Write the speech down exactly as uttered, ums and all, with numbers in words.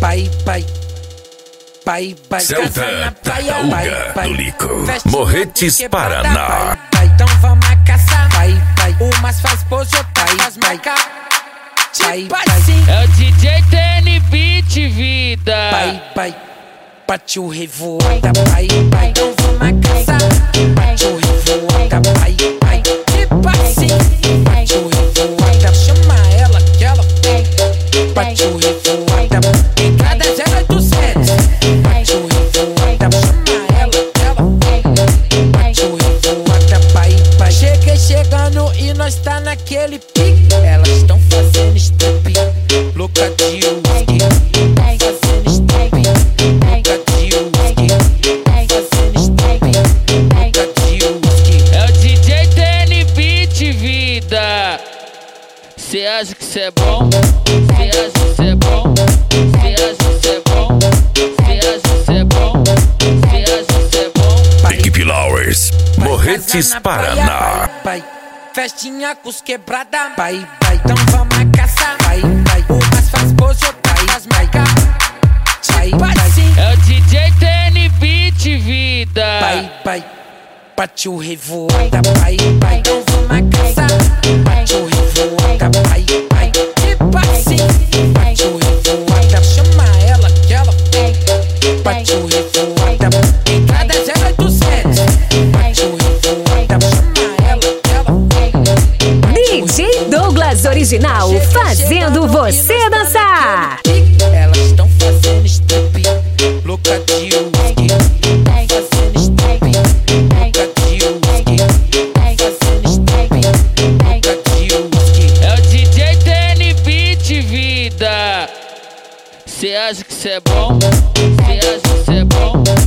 pai, pai. Pai, pai, Celta, Tartaruga do Lico, Morretes, Paraná. Pai, pai, então vamos caçar. Pai, pai, umas faz pose, pai, faz marcar. Pai, pai, é o D J T N Beat, vida. Pai, pai, partiu revoada. Pai, pai, então vamos caçar. Partiu revoada. Pai, pai, tipo assim. Partiu revoada, chama ela que ela vem. Partiu revoada, em cada zero oito sete. Partiu revoada, chama ela que ela vem. Partiu revoada, pai, pai. Cheguei chegando e nós tá naquele pique. Elas estão fazendo strip, louca de whisky. Fazendo strip, louca de whisky. Fazendo strip, louca de whisky. É o D J T N Beat, vida. Cê acha que cê é bom? Cê acha que cê é bom? Cê acha que cê é bom? Cê acha que cê é bom? Cê acha que cê é bom? Equipe Lowers, Morretes, Paraná. Pai, festinha com os quebrada. Pai, pai, então vamos caçar. Pai, pai, umas faz pose, pai, faz marcar. Pai, pai, é o D J T N Beat, vida. pai, pai, partiu revoada. Pai, pai, então vamos caçar. Partiu revoada. Pai, pai, tipo assim. Partiu revoada, chama ela que ela vem. Partiu revoada, em cada zero oito sete. Partiu revoada, chama ela que ela vem. D J Douglas Original, fazendo você dançar. Elas estão fazendo strip, louca de whisky. Fazendo strip, louca de whisky. Fazendo strip, louca de whisky. É o D J T N Beat, vida. Cê acha que cê é bom? Cê acha que cê é bom?